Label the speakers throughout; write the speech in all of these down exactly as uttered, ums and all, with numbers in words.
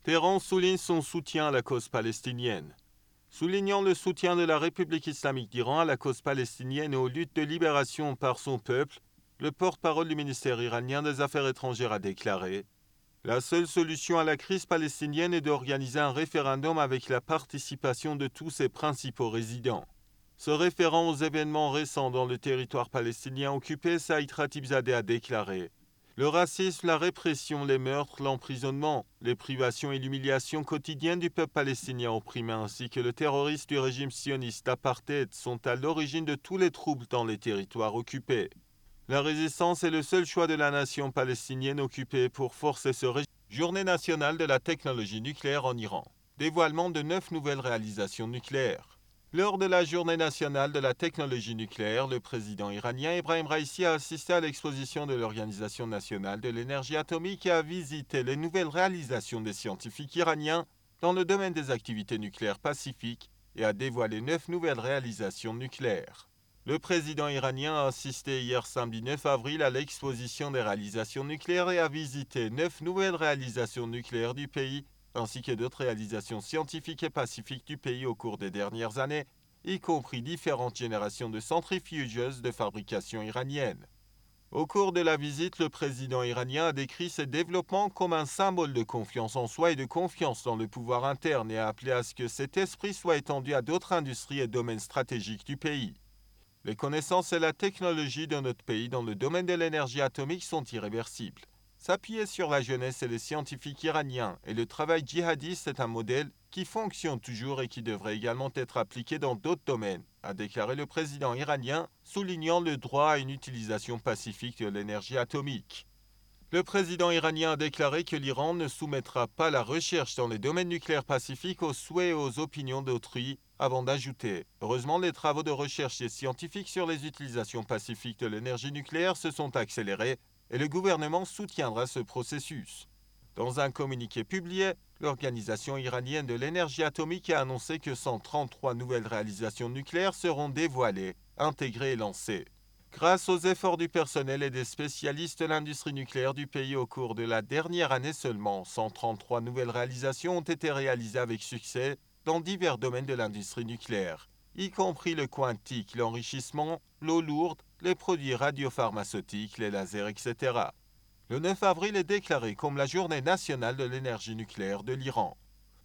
Speaker 1: Téhéran souligne son soutien à la cause palestinienne. Soulignant le soutien de la République islamique d'Iran à la cause palestinienne et aux luttes de libération par son peuple, le porte-parole du ministère iranien des Affaires étrangères a déclaré « La seule solution à la crise palestinienne est d'organiser un référendum avec la participation de tous ses principaux résidents. » Se référant aux événements récents dans le territoire palestinien occupé, Saïd Khatibzadeh a déclaré « Le racisme, la répression, les meurtres, l'emprisonnement, les privations et l'humiliation quotidienne du peuple palestinien opprimé ainsi que le terrorisme du régime sioniste apartheid sont à l'origine de tous les troubles dans les territoires occupés. La résistance est le seul choix de la nation palestinienne occupée pour forcer ce régime. » Journée nationale de la technologie nucléaire en Iran. Dévoilement de neuf nouvelles réalisations nucléaires. Lors de la Journée nationale de la technologie nucléaire, le président iranien Ebrahim Raïssi a assisté à l'exposition de l'Organisation nationale de l'énergie atomique et a visité les nouvelles réalisations des scientifiques iraniens dans le domaine des activités nucléaires pacifiques et a dévoilé neuf nouvelles réalisations nucléaires. Le président iranien a assisté hier samedi neuf avril à l'exposition des réalisations nucléaires et a visité neuf nouvelles réalisations nucléaires du pays ainsi que d'autres réalisations scientifiques et pacifiques du pays au cours des dernières années, y compris différentes générations de centrifugeuses de fabrication iranienne. Au cours de la visite, le président iranien a décrit ces développements comme un symbole de confiance en soi et de confiance dans le pouvoir interne et a appelé à ce que cet esprit soit étendu à d'autres industries et domaines stratégiques du pays. Les connaissances et la technologie de notre pays dans le domaine de l'énergie atomique sont irréversibles. S'appuyer sur la jeunesse et les scientifiques iraniens et le travail djihadiste est un modèle qui fonctionne toujours et qui devrait également être appliqué dans d'autres domaines, a déclaré le président iranien, soulignant le droit à une utilisation pacifique de l'énergie atomique. Le président iranien a déclaré que l'Iran ne soumettra pas la recherche dans les domaines nucléaires pacifiques aux souhaits et aux opinions d'autrui, avant d'ajouter « Heureusement, les travaux de recherche des scientifiques sur les utilisations pacifiques de l'énergie nucléaire se sont accélérés et le gouvernement soutiendra ce processus. » Dans un communiqué publié, l'Organisation iranienne de l'énergie atomique a annoncé que cent trente-trois nouvelles réalisations nucléaires seront dévoilées, intégrées et lancées. Grâce aux efforts du personnel et des spécialistes de l'industrie nucléaire du pays au cours de la dernière année seulement, cent trente-trois nouvelles réalisations ont été réalisées avec succès dans divers domaines de l'industrie nucléaire, y compris le quantique, l'enrichissement, l'eau lourde, les produits radiopharmaceutiques, les lasers, et cetera. Le neuf avril est déclaré comme la journée nationale de l'énergie nucléaire de l'Iran.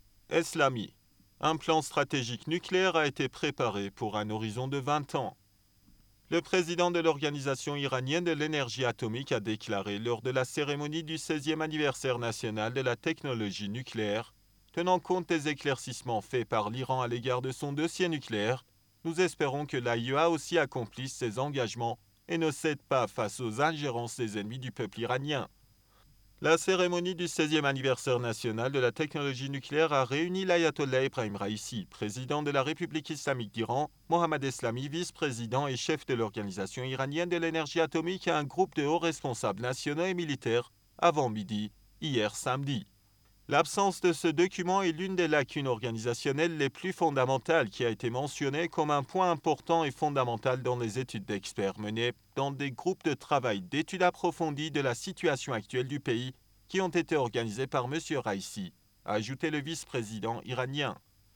Speaker 1: Eslami. Un plan stratégique nucléaire a été préparé pour un horizon de vingt ans. Le président de l'Organisation iranienne de l'énergie atomique a déclaré lors de la cérémonie du seizième anniversaire national de la technologie nucléaire, tenant compte des éclaircissements faits par l'Iran à l'égard de son dossier nucléaire, nous espérons que l'A I E A aussi accomplisse ses engagements et ne cède pas face aux ingérences des ennemis du peuple iranien. La cérémonie du seizième anniversaire national de la technologie nucléaire a réuni l'ayatollah Ebrahim Raïssi, président de la République islamique d'Iran, Mohammad Eslami, vice-président et chef de l'Organisation iranienne de l'énergie atomique et un groupe de hauts responsables nationaux et militaires avant midi, hier samedi. L'absence de ce document est l'une des lacunes organisationnelles les plus fondamentales qui a été mentionnée comme un point important et fondamental dans les études d'experts menées dans des groupes de travail d'études approfondies de la situation actuelle du pays qui ont été organisés par M. Raïssi, a ajouté le vice-président iranien.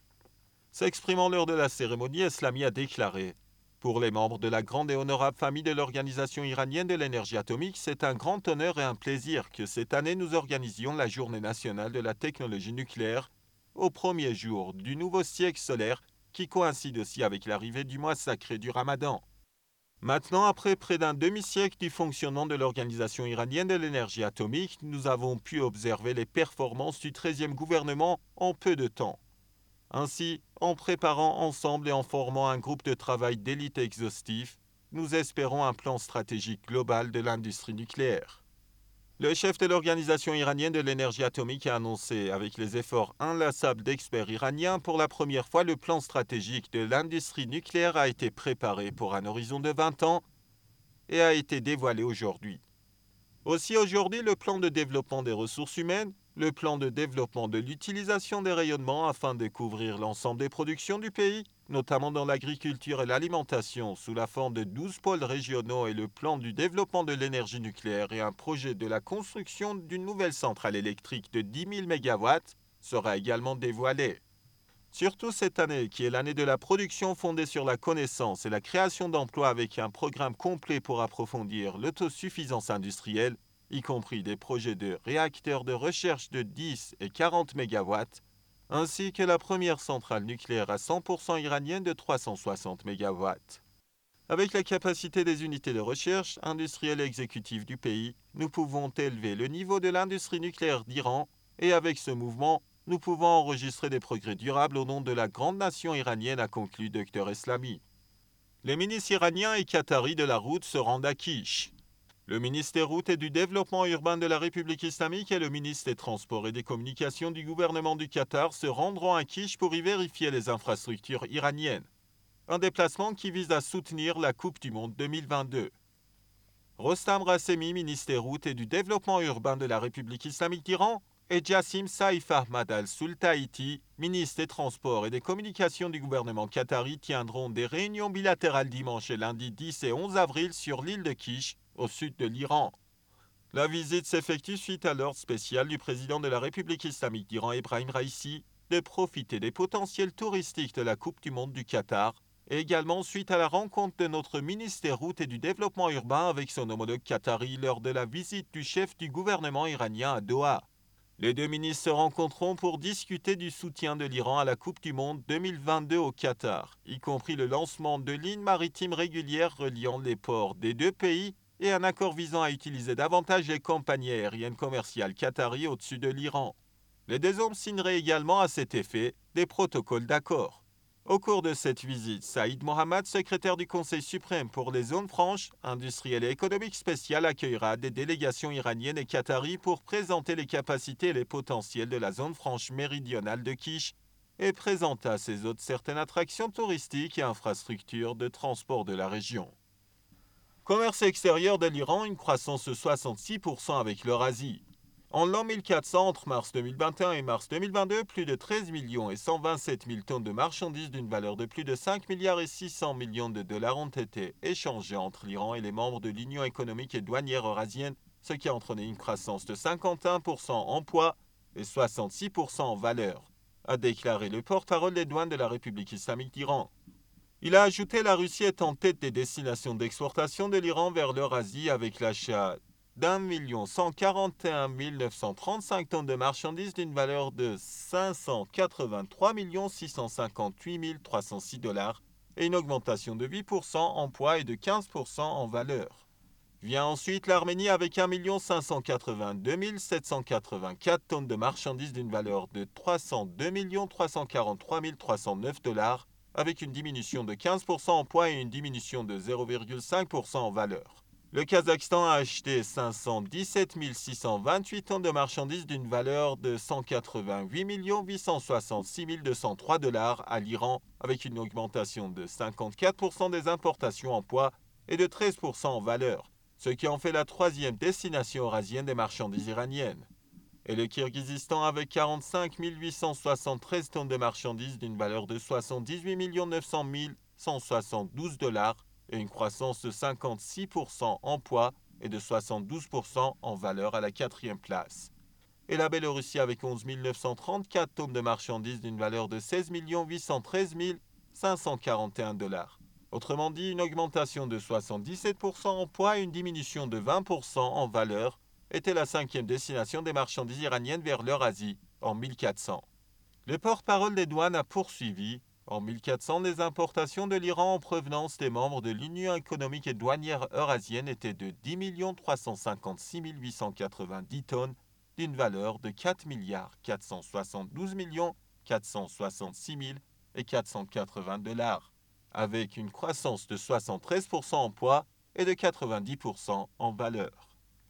Speaker 1: S'exprimant lors de la cérémonie, Eslami a déclaré « Pour les membres de la grande et honorable famille de l'Organisation iranienne de l'énergie atomique, c'est un grand honneur et un plaisir que cette année nous organisions la Journée nationale de la technologie nucléaire au premier jour du nouveau siècle solaire qui coïncide aussi avec l'arrivée du mois sacré du Ramadan. Maintenant, après près d'un demi-siècle du fonctionnement de l'Organisation iranienne de l'énergie atomique, nous avons pu observer les performances du treizième gouvernement en peu de temps. Ainsi, en préparant ensemble et en formant un groupe de travail d'élite exhaustif, nous espérons un plan stratégique global de l'industrie nucléaire. Le chef de l'Organisation iranienne de l'énergie atomique a annoncé, avec les efforts inlassables d'experts iraniens, pour la première fois le plan stratégique de l'industrie nucléaire a été préparé pour un horizon de vingt ans et a été dévoilé aujourd'hui. Aussi aujourd'hui, le plan de développement des ressources humaines, le plan de développement de l'utilisation des rayonnements afin de couvrir l'ensemble des productions du pays, notamment dans l'agriculture et l'alimentation sous la forme de douze pôles régionaux et le plan du développement de l'énergie nucléaire et un projet de la construction d'une nouvelle centrale électrique de dix mille mégawatts sera également dévoilée. Surtout cette année, qui est l'année de la production fondée sur la connaissance et la création d'emplois avec un programme complet pour approfondir l'autosuffisance industrielle, y compris des projets de réacteurs de recherche de dix et quarante mégawatts, ainsi que la première centrale nucléaire à cent pour cent iranienne de trois cent soixante mégawatts. Avec la capacité des unités de recherche industrielle et exécutive du pays, nous pouvons élever le niveau de l'industrie nucléaire d'Iran et avec ce mouvement, nous pouvons enregistrer des progrès durables au nom de la grande nation iranienne, a conclu Dr Eslami. Les ministres iraniens et qataris de la route se rendent à Kish. Le ministre des Routes et du Développement urbain de la République islamique et le ministre des Transports et des Communications du gouvernement du Qatar se rendront à Kish pour y vérifier les infrastructures iraniennes. Un déplacement qui vise à soutenir la Coupe du Monde deux mille vingt-deux. Rostam Rassemi, ministre des Routes et du Développement urbain de la République islamique d'Iran, et Jassim Saïf Ahmad al-Sultaïti, ministre des Transports et des Communications du gouvernement qatari, tiendront des réunions bilatérales dimanche et lundi dix et onze avril sur l'île de Kish, au sud de l'Iran. La visite s'effectue suite à l'ordre spécial du président de la République islamique d'Iran, Ebrahim Raïssi, de profiter des potentiels touristiques de la Coupe du Monde du Qatar, et également suite à la rencontre de notre ministre des Routes et du Développement urbain avec son homologue qatari lors de la visite du chef du gouvernement iranien à Doha. Les deux ministres se rencontreront pour discuter du soutien de l'Iran à la Coupe du Monde deux mille vingt-deux au Qatar, y compris le lancement de lignes maritimes régulières reliant les ports des deux pays et un accord visant à utiliser davantage les compagnies aériennes commerciales qataries au-dessus de l'Iran. Les deux hommes signeraient également à cet effet des protocoles d'accord. Au cours de cette visite, Saïd Mohammad, secrétaire du Conseil suprême pour les zones franches, industrielles et économiques spéciales, accueillera des délégations iraniennes et qataries pour présenter les capacités et les potentiels de la zone franche méridionale de Kish et présenter à ses hôtes certaines attractions touristiques et infrastructures de transport de la région. Commerce extérieur de l'Iran, une croissance de soixante-six pour cent avec l'Eurasie. En l'an mille quatre cents, entre mars deux mille vingt et un et mars deux mille vingt-deux, plus de treize millions et cent vingt-sept mille tonnes de marchandises d'une valeur de plus de cinq milliards et six cents millions de dollars ont été échangées entre l'Iran et les membres de l'Union économique et douanière eurasienne, ce qui a entraîné une croissance de cinquante et un pour cent en poids et soixante-six pour cent en valeur, a déclaré le porte-parole des douanes de la République islamique d'Iran. Il a ajouté la Russie est en tête des destinations d'exportation de l'Iran vers l'Eurasie avec l'achat d'un million cent quarante et un mille neuf cent trente-cinq tonnes de marchandises d'une valeur de cinq cent quatre-vingt-trois millions six cent cinquante-huit mille trois cent six dollars et une augmentation de huit pour cent en poids et de quinze pour cent en valeur. Vient ensuite l'Arménie avec un million cinq cent quatre-vingt-deux mille sept cent quatre-vingt-quatre tonnes de marchandises d'une valeur de trois cent deux millions trois cent quarante-trois mille trois cent neuf dollars avec une diminution de quinze pour cent en poids et une diminution de zéro virgule cinq pour cent en valeur. Le Kazakhstan a acheté cinq cent dix-sept mille six cent vingt-huit tonnes de marchandises d'une valeur de cent quatre-vingt-huit millions huit cent soixante-six mille deux cent trois dollars à l'Iran, avec une augmentation de cinquante-quatre pour cent des importations en poids et de treize pour cent en valeur, ce qui en fait la troisième destination eurasienne des marchandises iraniennes. Et le Kirghizistan avec quarante-cinq mille huit cent soixante-treize tonnes de marchandises d'une valeur de soixante-dix-huit millions neuf cent mille cent soixante-douze dollars, et une croissance de cinquante-six pour cent en poids et de soixante-douze pour cent en valeur à la quatrième place. Et la Biélorussie avec onze mille neuf cent trente-quatre tonnes de marchandises d'une valeur de seize millions huit cent treize mille cinq cent quarante et un dollars. Autrement dit, une augmentation de soixante-dix-sept pour cent en poids et une diminution de vingt pour cent en valeur était la cinquième destination des marchandises iraniennes vers l'Eurasie en mille quatre cents. Le porte-parole des douanes a poursuivi. En mille quatre cents, les importations de l'Iran en provenance des membres de l'Union économique et douanière eurasienne étaient de dix millions trois cent cinquante-six mille huit cent quatre-vingt-dix tonnes d'une valeur de quatre milliards quatre cent soixante-douze millions quatre cent soixante-six mille et quatre cent quatre-vingts dollars, avec une croissance de soixante-treize pour cent en poids et de quatre-vingt-dix pour cent en valeur.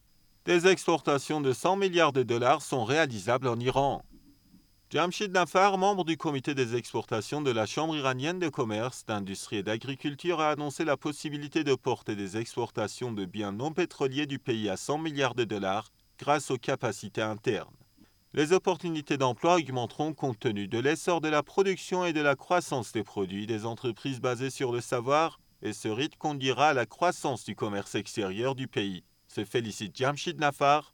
Speaker 1: Des exportations de cent milliards de dollars sont réalisables en Iran. Jamshid Nafar, membre du comité des exportations de la Chambre iranienne de commerce, d'industrie et d'agriculture, a annoncé la possibilité de porter des exportations de biens non pétroliers du pays à cent milliards de dollars grâce aux capacités internes. Les opportunités d'emploi augmenteront compte tenu de l'essor de la production et de la croissance des produits des entreprises basées sur le savoir, et ce rythme conduira à la croissance du commerce extérieur du pays, se félicite Jamshid Nafar,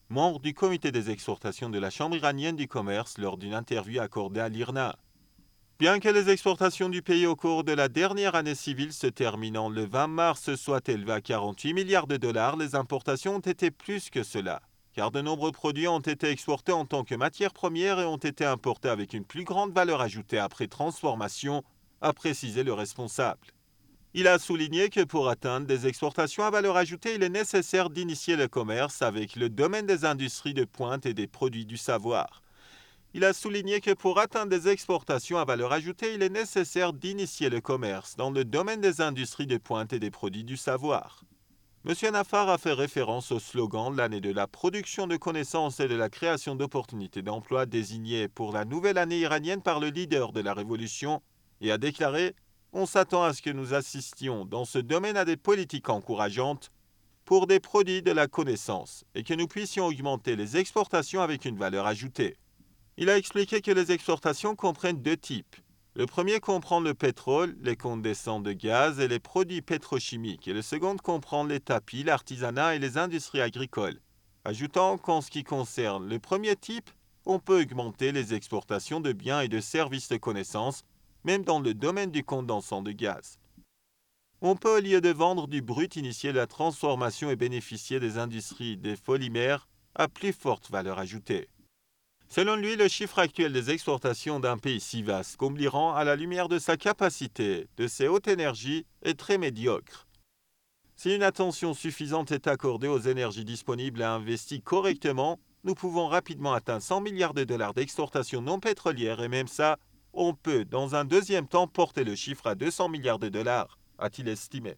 Speaker 1: membre du comité des exportations de la Chambre iranienne du commerce lors d'une interview accordée à l'I R N A. Bien que les exportations du pays au cours de la dernière année civile se terminant le vingt mars soient élevées à quarante-huit milliards de dollars, les importations ont été plus que cela, car de nombreux produits ont été exportés en tant que matière première et ont été importés avec une plus grande valeur ajoutée après transformation, a précisé le responsable. Il a souligné que pour atteindre des exportations à valeur ajoutée, il est nécessaire d'initier le commerce avec le domaine des industries de pointe et des produits du savoir. Il a souligné que pour atteindre des exportations à valeur ajoutée, il est nécessaire d'initier le commerce dans le domaine des industries de pointe et des produits du savoir. M. Nafar a fait référence au slogan de l'année de la production de connaissances et de la création d'opportunités d'emploi désigné pour la nouvelle année iranienne par le leader de la révolution et a déclaré « On s'attend à ce que nous assistions dans ce domaine à des politiques encourageantes pour des produits de la connaissance et que nous puissions augmenter les exportations avec une valeur ajoutée. » Il a expliqué que les exportations comprennent deux types. Le premier comprend le pétrole, les condensants de gaz et les produits pétrochimiques, et le second comprend les tapis, l'artisanat et les industries agricoles. Ajoutant qu'en ce qui concerne le premier type, on peut augmenter les exportations de biens et de services de connaissances, même dans le domaine du condensant de gaz. On peut, au lieu de vendre du brut, initier la transformation et bénéficier des industries des polymères à plus forte valeur ajoutée. Selon lui, le chiffre actuel des exportations d'un pays si vaste comme l'Iran, à la lumière de sa capacité, de ses hautes énergies, est très médiocre. Si une attention suffisante est accordée aux énergies disponibles et investie correctement, nous pouvons rapidement atteindre cent milliards de dollars d'exportations non pétrolières et même ça, on peut, dans un deuxième temps, porter le chiffre à deux cents milliards de dollars, a-t-il estimé.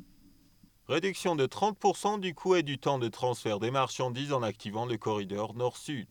Speaker 1: Réduction de trente pour cent du coût et du temps de transfert des marchandises en activant le corridor nord-sud.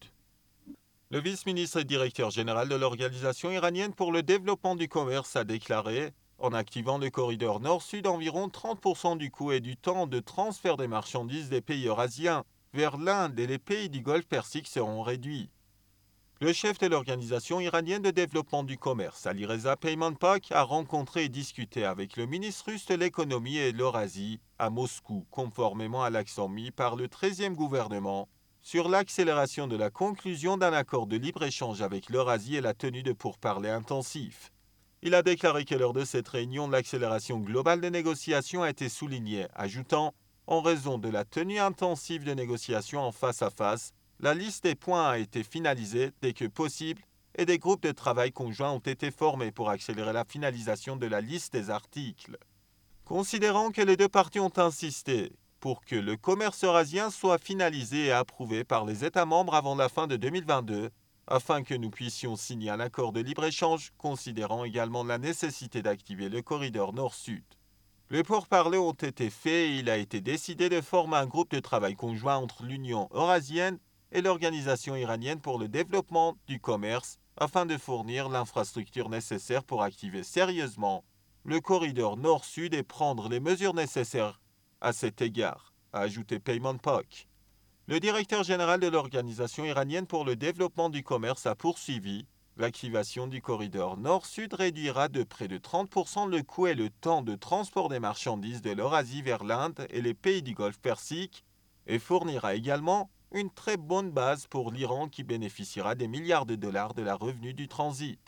Speaker 1: Le vice-ministre et directeur général de l'Organisation iranienne pour le développement du commerce a déclaré « En activant le corridor nord-sud, environ trente pour cent du coût et du temps de transfert des marchandises des pays eurasiens vers l'Inde et les pays du Golfe Persique seront réduits. » Le chef de l'Organisation iranienne de développement du commerce, Alireza Peymanpak, a rencontré et discuté avec le ministre russe de l'économie et de l'Eurasie à Moscou, conformément à l'accent mis par le treizième gouvernement sur l'accélération de la conclusion d'un accord de libre-échange avec l'Eurasie et la tenue de pourparlers intensifs. Il a déclaré que lors de cette réunion, l'accélération globale des négociations a été soulignée, ajoutant « En raison de la tenue intensive de négociations en face à face, la liste des points a été finalisée dès que possible et des groupes de travail conjoints ont été formés pour accélérer la finalisation de la liste des articles. » Considérant que les deux parties ont insisté pour que le commerce eurasien soit finalisé et approuvé par les États membres avant la fin de deux mille vingt-deux, afin que nous puissions signer un accord de libre-échange, considérant également la nécessité d'activer le corridor nord-sud. Les pourparlers ont été faits et il a été décidé de former un groupe de travail conjoint entre l'Union eurasienne et l'Organisation iranienne pour le développement du commerce, afin de fournir l'infrastructure nécessaire pour activer sérieusement le corridor nord-sud et prendre les mesures nécessaires à cet égard, a ajouté Peymanpak. Le directeur général de l'Organisation iranienne pour le développement du commerce a poursuivi « L'activation du corridor nord-sud réduira de près de trente pour cent le coût et le temps de transport des marchandises de l'Eurasie vers l'Inde et les pays du Golfe Persique et fournira également une très bonne base pour l'Iran qui bénéficiera des milliards de dollars de la revenu du transit. »